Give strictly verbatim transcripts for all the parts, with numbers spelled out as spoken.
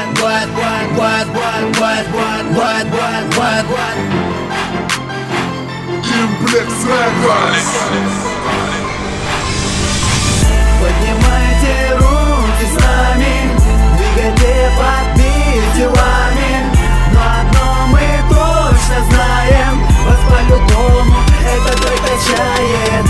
what, what, what, what, what, what, what, what, what, what. Implex Records. Поднимайте руки с нами, двигайте под бит телами. Но одно мы точно знаем, вас по-любому этот трек качает.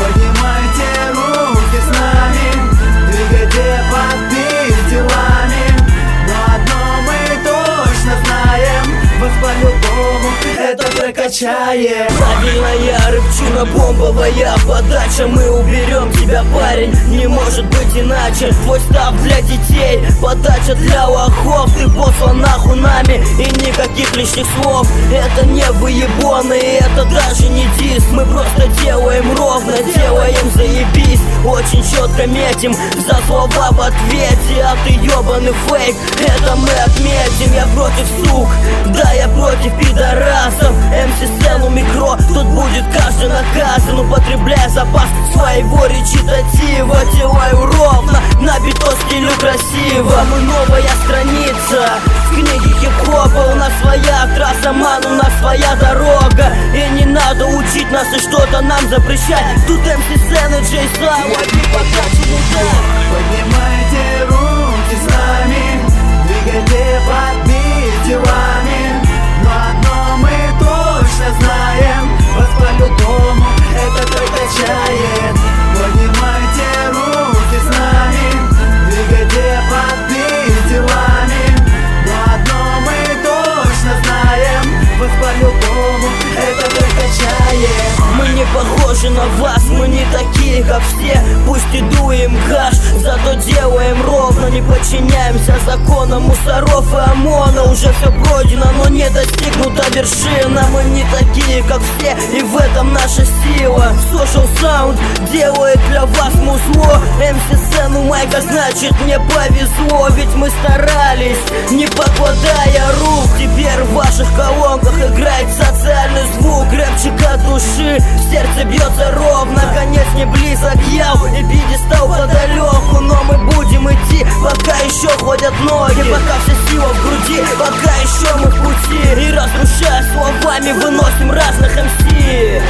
Поднимайте руки с нами, двигайте под бит телами. Но одно мы точно знаем, вас по-любому этот трек качает. Правильно, я рыбчу на бомбовая подача. Мы уберем тебя, парень, не может быть иначе. Твой став для детей, подача для лохов. Ты послан нахуй нами и никаких лишних слов. Это не выебоны, это даже не дис. Мы просто делаем ровно, делаем заебись. Очень четко метим за слова в ответе. А ты ебаный фейк, это мы отметим. Я против сук, да я против пидорасов. эм си сцену микро, тут будет каждый наказан. Употребляя запас своего речитатива. Делаю ровно, на бито стилю красиво. Мы новая страница в книге хип-хопа. У нас своя трасса, ман, у нас своя дорога. И не надо учить нас и что-то нам запрещать. Тут эм си сцены, Джей Слава, не подачу, ну да. Поднимайте руки с нами, двигайте под бит телами. Но одно мы точно знаем, вас по-любому этот трек качает. Поднимайте руки с нами, двигайте под бит телами. Но одно мы точно знаем, вас по-любому этот трек качает. Мы не похожи на вас, мы не такие, как все. Пусть и дуем гаш, зато делаем ровно. Не подчиняемся законам мусоров и ОМОНа. Уже все пройдено, но не достигнута вершина. Мы не такие, как все, и в этом наша сила. Social Sound делает для вас музло. эм си сцену майка, значит мне повезло. Ведь мы старались, не покладая рук. Теперь в ваших колонках играет социальный звук. Рэпчик от души, сердце бьется ровно. Конец не близок, яу, и пьедестал подалеку. Но мы будем идти, пока еще ходят ноги. Пока вся сила в груди, пока еще мы в пути. И разрушая словами, выносим разных эм си.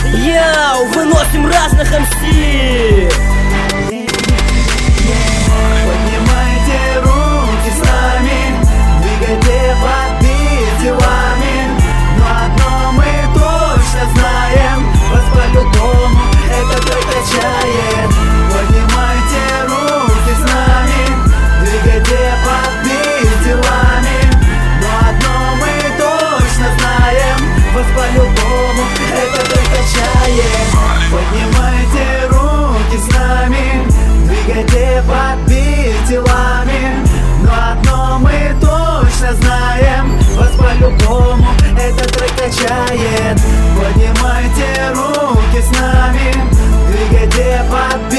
Яу, выносим разных эм си. Поднимайте руки с нами, двигайте под бит телами. Но одно мы точно знаем, вас по-любому этот трек качает. Поднимайте руки с нами, двигайте под бит телами. Но одно мы точно знаем, вас по-любому этот трек качает. Поднимайте руки с нами, двигайте под бит телами. Но одно мы точно знаем, вас по-любому этот трек качает. Поднимайте руки с нами, двигайте под бит